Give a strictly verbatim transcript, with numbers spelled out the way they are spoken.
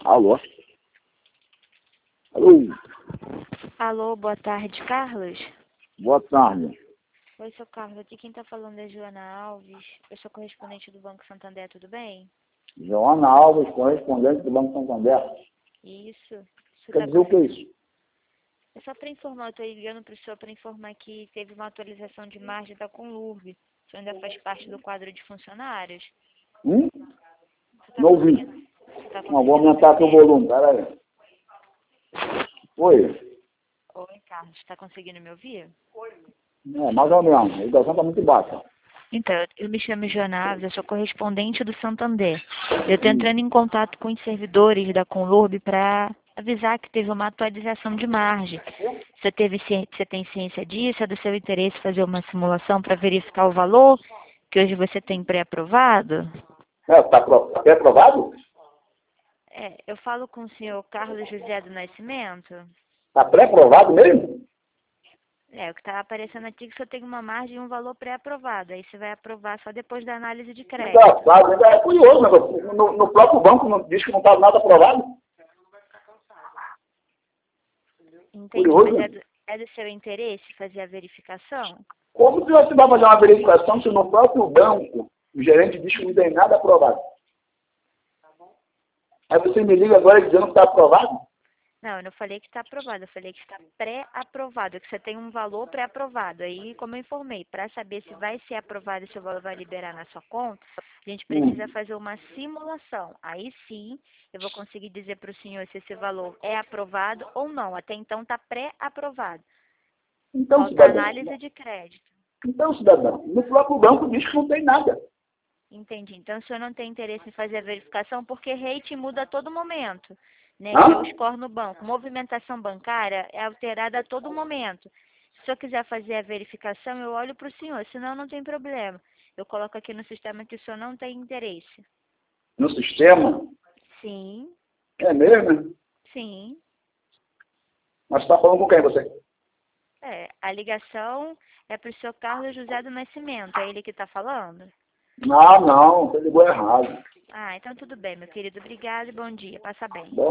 Alô? Alô? Alô, boa tarde, Carlos? Boa tarde. Oi, sou Carlos. Aqui quem está falando é Joana Alves. Eu sou correspondente do Banco Santander, tudo bem? Joana Alves, correspondente do Banco Santander. Isso. Isso Quer tá dizer o que é isso? É só para informar, eu estou ligando para o senhor para informar que teve uma atualização de margem da Conlurb. O senhor ainda faz parte do quadro de funcionários? Hum? Você está Não ouvi. conseguindo? Você tá Não, vou conseguindo aumentar aqui o me ouvir? volume, peraí. Oi? Oi, Carlos. Está conseguindo me ouvir? É, mais ou menos. A ligação está muito baixa. Então, eu me chamo Joana Alves, eu sou correspondente do Santander. Eu estou Hum. entrando em contato com os servidores da Conlurb para avisar que teve uma atualização de margem. Você, teve, ci- você tem ciência disso? É do seu interesse fazer uma simulação para verificar o valor que hoje você tem pré-aprovado? É, está pré-aprovado? É, eu falo com o senhor Carlos José do Nascimento. Está pré-aprovado mesmo? É, o que está aparecendo aqui é que o senhor tem uma margem e um valor pré-aprovado. Aí você vai aprovar só depois da análise de crédito. Engraçado, ainda é curioso, né? No, no próprio banco não, diz que não está nada aprovado. Entendi, Curioso, mas é né? do, é do seu interesse fazer a verificação? Como que você vai fazer uma verificação se no próprio banco o gerente diz que não tem nada aprovado? Aí você me liga agora dizendo que está aprovado? Não, eu não falei que está aprovado, eu falei que está pré-aprovado, que você tem um valor pré-aprovado. Aí, como eu informei, para saber se vai ser aprovado e se o valor vai liberar na sua conta, a gente precisa Hum. fazer uma simulação. Aí sim, eu vou conseguir dizer para o senhor se esse valor é aprovado ou não. Até então está pré-aprovado. Então, Falta a cidadão, análise de crédito. então, cidadão, no próprio banco diz que não tem nada. Entendi. Então, o senhor não tem interesse em fazer a verificação porque rate muda a todo momento, né? Que é o Hã? score no banco. Movimentação bancária é alterada a todo momento. Se o senhor quiser fazer a verificação, eu olho para o senhor, senão não tem problema. Eu coloco aqui no sistema que o senhor não tem interesse. No sistema? Sim, É mesmo, né? sim. Mas você está falando com quem, você? É, a ligação é para o senhor Carlos José do Nascimento. É ele que está falando? Ah, não, você ligou errado. Ah, então tudo bem, meu querido. Obrigada e bom dia. Passa bem. Bom